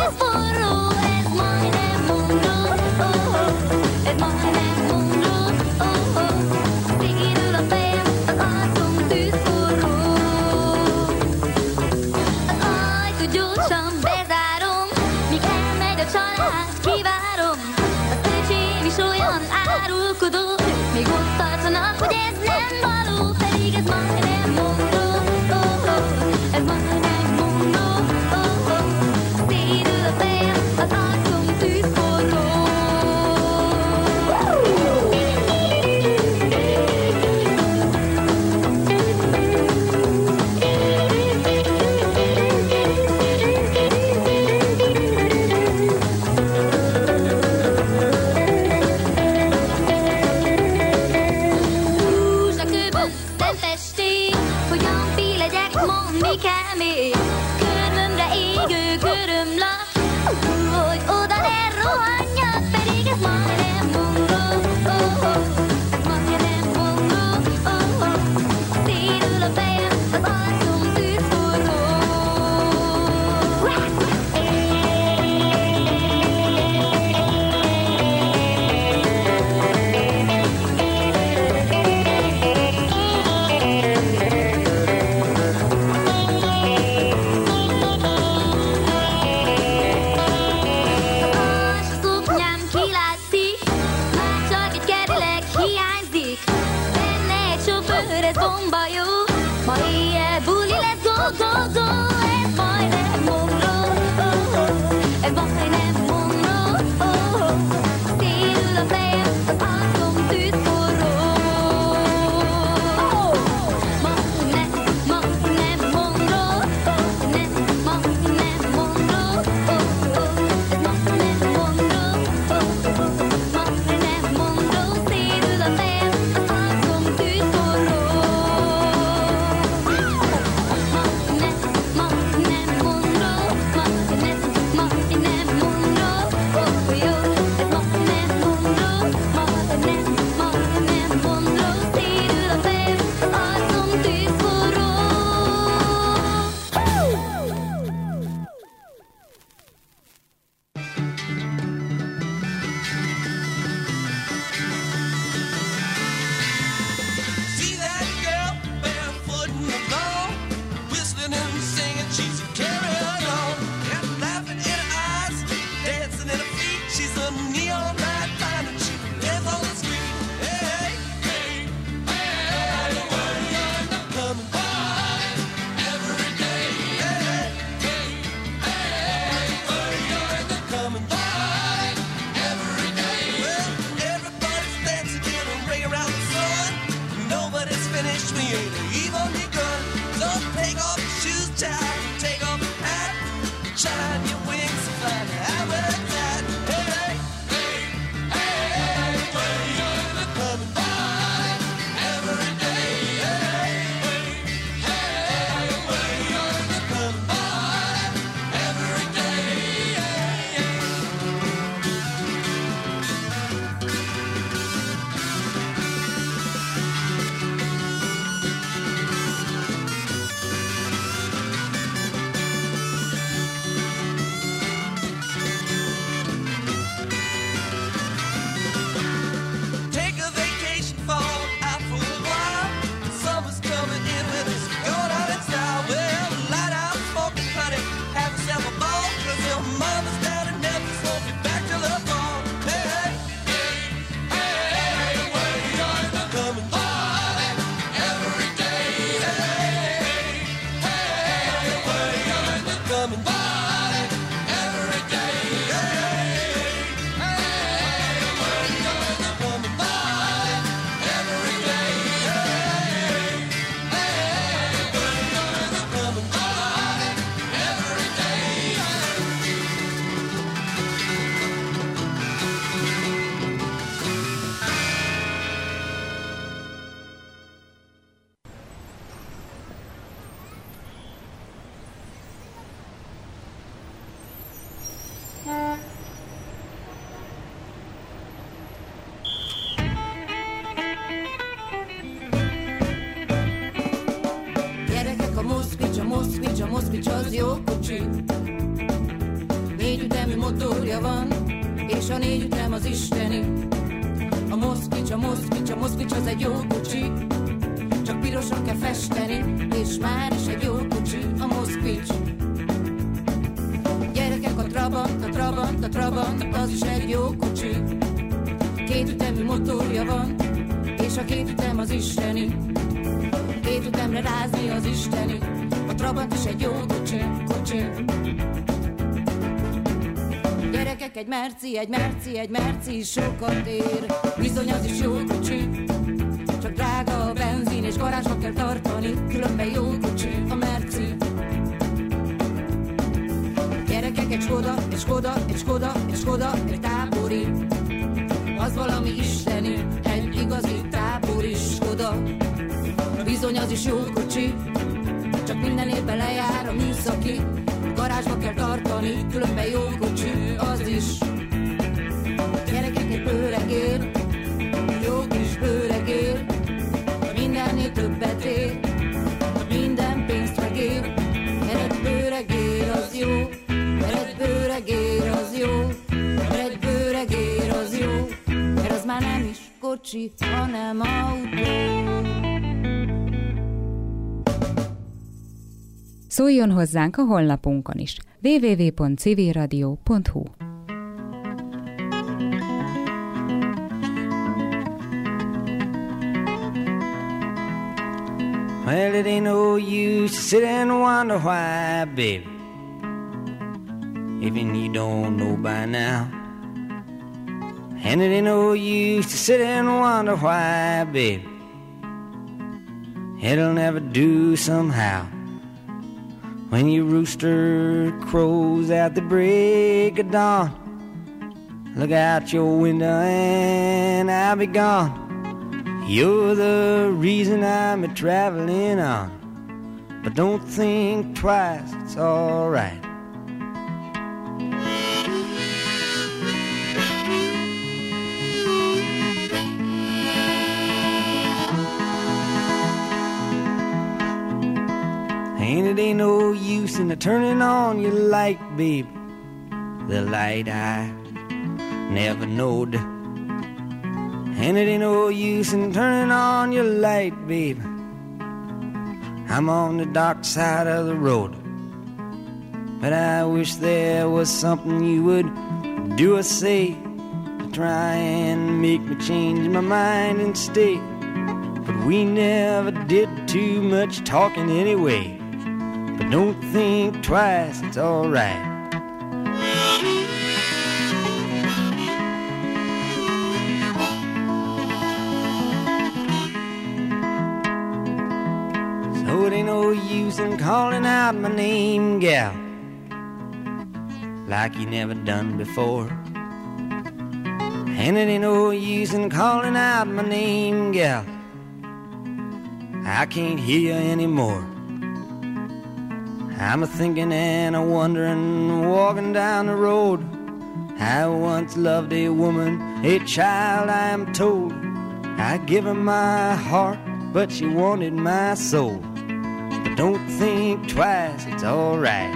Moszkvics, az jó kocsi. motorja van, és a 4 ütem az isteni. A Moszkvics, a Moszkvics, a Moszkvics az egy jó kocsi, csak pirosan kell festeni, és már is egy jó kocsi a Moszkvics. Gyerekek, a Trabant, a Trabant, a Trabant, az is egy jó kocsi. 2 ütemű motorja van, és a 2 ütem az isteni. 2 ütemre rázni az isteni, a Trabant is egy jó kocsi, kocsi. Gyerekek, egy merci, egy merci, egy merci is sokat ér. Bizony az is jó kocsi, csak drága a benzin, és garázsba kell tartani, különben jó kocsi a merci. Gyerekek, egy Skoda, egy Skoda, egy Skoda, egy Skoda, egy tábori, az valami isteni, egy igazi tábori Skoda. Bizony az is jó kocsi, csak minden évben lejár a műszaki, garázsba kell tartani, különben jó kocsi az is. Gyerekek, egy bőregér, jó kis bőregér, mindennél többet ér, minden pénzt megér. Egy bőregér az jó, egy bőregér az jó, egy bőregér az jó, mert az már nem is kocsi, hanem autó. Szóljon hozzánk a honlapunkon is, www.civilradio.hu. Well, it ain't no use to sit and wonder why, baby, even you don't know by now. And it ain't no use to sit and wonder why, baby, it'll never do somehow. When your rooster crows at the break of dawn, look out your window and I'll be gone. You're the reason I'm a-traveling on, but don't think twice, it's alright. And it ain't no use in turning on your light, babe, the light I never knowed. And it ain't no use in turning on your light, babe, I'm on the dark side of the road. But I wish there was something you would do or say to try and make me change my mind and stay. But we never did too much talking anyway. But don't think twice, it's alright. So it ain't no use in calling out my name, gal, like you never done before. And it ain't no use in calling out my name, gal, I can't hear you anymore. I'm a-thinking and a-wondering, walking down the road. I once loved a woman, a child I am told. I give her my heart, but she wanted my soul. But don't think twice, it's alright.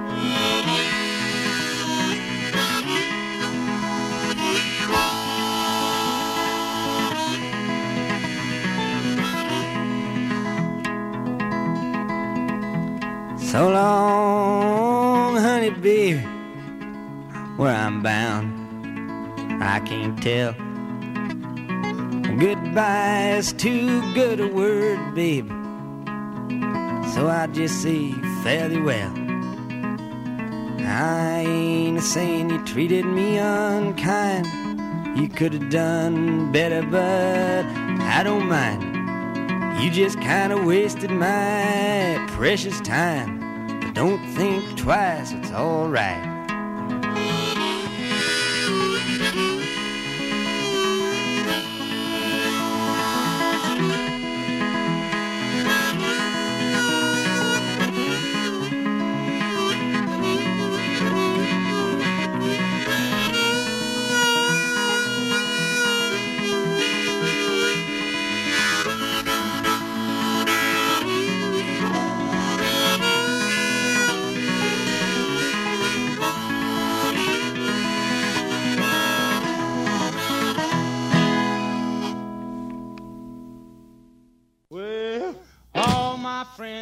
So long, honey, baby, where I'm bound, I can't tell. Goodbye is too good a word, baby, so I just say fare thee well. I ain't a-saying you treated me unkind, you could have done better, but I don't mind. You just kind of wasted my precious time. But don't think twice, it's alright.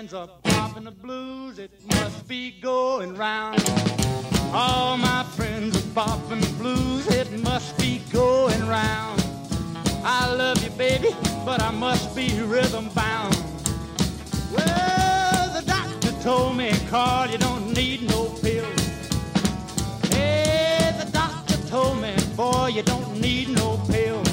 hands are popping the blues, it must be going round. All my friends are popping the blues, it must be going round. I love you, baby, but I must be rhythm bound. Well, the doctor told me, Carl, you don't need no pills. Hey, the doctor told me, boy, you don't need no pills.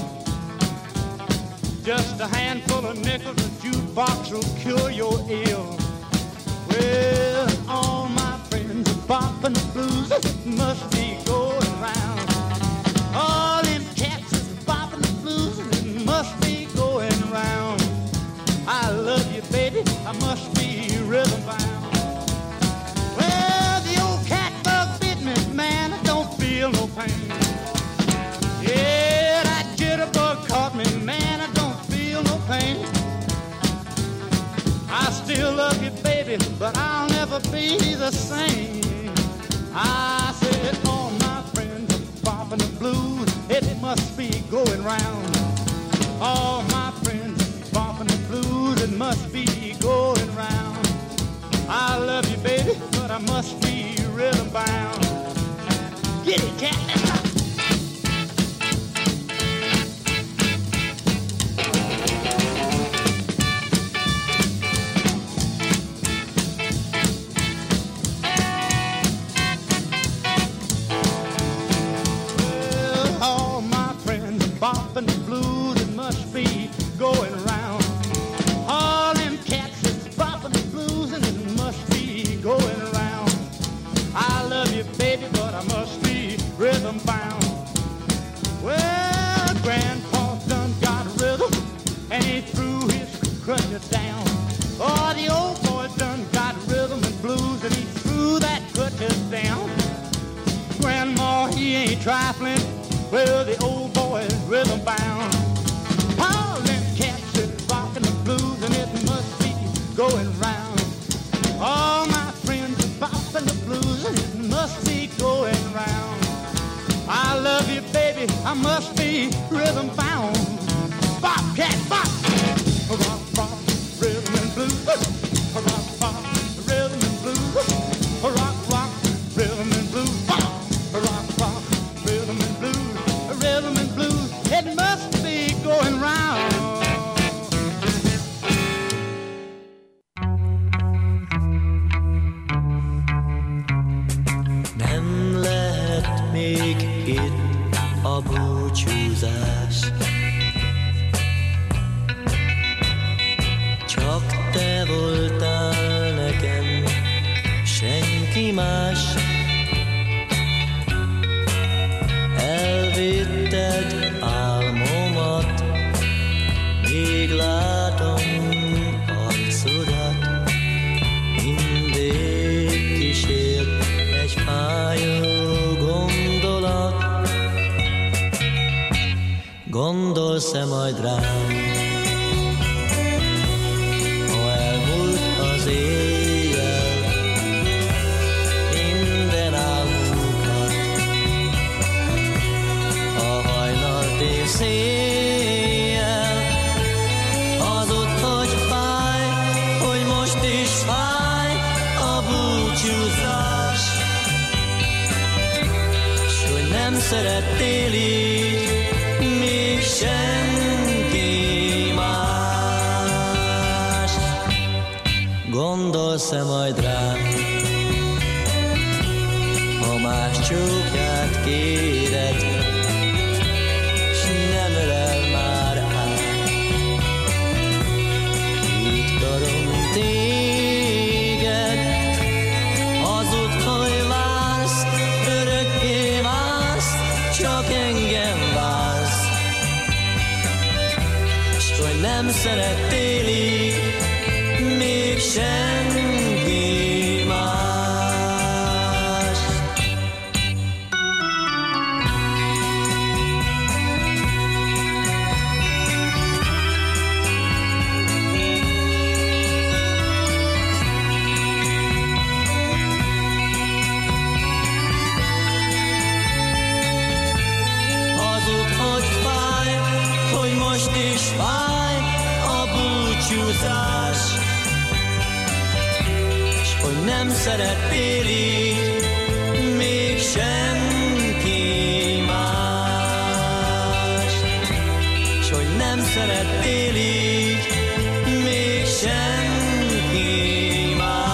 Just a handful of nickels, a jukebox will cure your ill. Well, all my friends are popping the blues, it must be going round. All them cats is popping the blues, it must be going round. I love you, baby, I must be rhythm bound. Well, the old cat bug bit me, man, I don't feel no pain. Yeah, that jitterbug caught me, man, I don't feel no pain. I still love you, baby, but I'll never be the same. I said all my friends are popping the blues, it must be going round. All my friends are popping the blues, it must be going round. I love you, baby, but I must be rhythm bound. Get it, cat, let's go. Bopping the blues, it must be going round. All them cats is bopping the blues, and it must be going round. I love you, baby, but I must be rhythm bound. Well, Grandpa done got rhythm, and he threw his crutches down. Oh, the old boy done got rhythm and blues, and he threw that crutches down. Grandma, he ain't trifling. Well, the old boy is rhythm bound. All them cats is rocking the blues, and it must be going round. All my friends are bopping the blues, and it must be going round. I love you, baby, I must be rhythm bound. Bop, cat, bop. Rock, bop, rhythm and blues. Rock, bop, rhythm and blues. Rock, rock, rhythm and blues. Bop, rock, bop, rhythm and blues. Rhythm and blues, it must be going round. Nem lehet még itt a búcsúzás, csak te voltál nekem, senki más. Elvitted álmomat, még látom arcodat, mindig kísért egy fájó gondolat. Gondolsz-e majd rám, ha elmúlt az éjjel, minden álmunkat, a hajnalt és széjjel, azot, hogy fáj, hogy most is fáj a búcsúzás, s hogy nem szerettél így még senki más. Gondolsz-e majd rám, ha más csókját kéred, s nem ölel már át, így karom téged, hazud, hogy vársz, örökké vársz, csak engem vársz, s hogy nem szerettél így még senki más. Hazud, hogy fáj, hogy most is fáj a búcsúzás, nem szerettél így, még senki más. S hogy nem szerettél így, még senki más.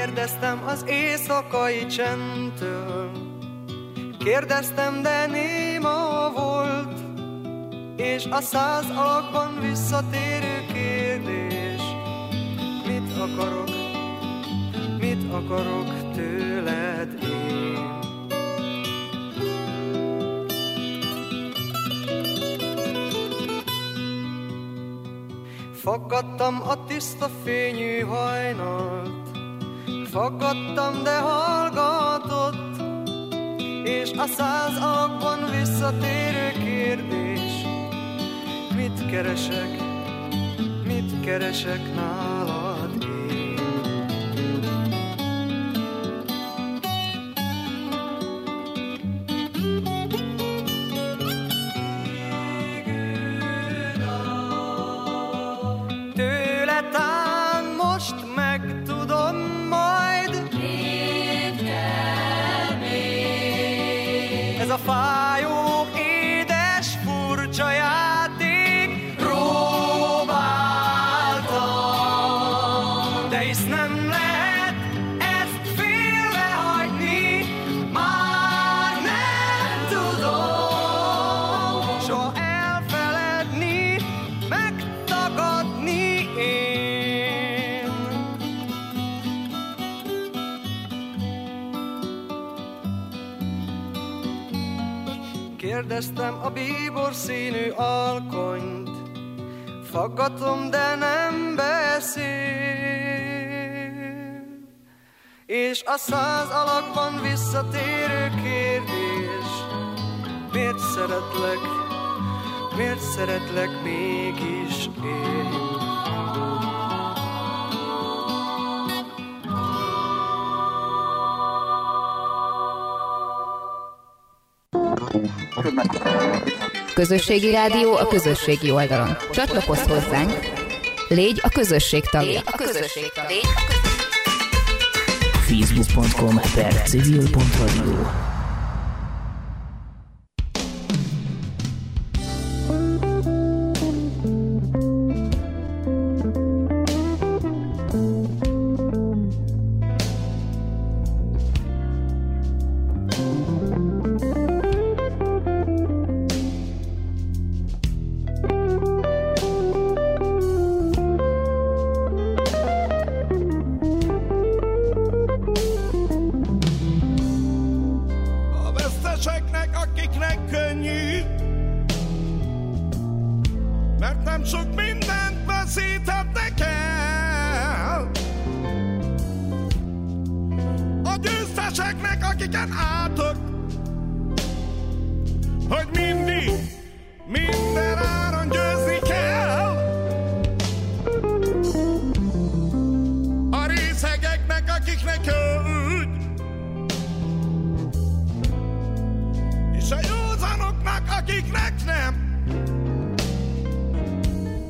Kérdeztem az éjszakai csendtől, kérdeztem, de néma volt, és a 100 alakban visszatérő kérdés: mit akarok tőled én? Faggattam a tiszta fényű hajnalt, faggattam, de hallgatott, és a 100 alakban visszatérő kérdés: mit keresek nálad én? Tőle tán most megtudom majd, mit kell még. Ez a fájó, édes, furcsa játék, próbáltam, de hisz nem lehet ezt félrehagyni, már nem tudom soha elfeledni, megtagadni én. Kérdeztem a bíbor színű alkonyt, faggatom, de nem beszél, és a 100 alakban visszatérő kérdés: miért szeretlek mégis én? Közösségi rádió a közösségi oldalon. Csatlakozz hozzánk, légy a közösség tagja. Facebook.com/civil.radio. Akiknek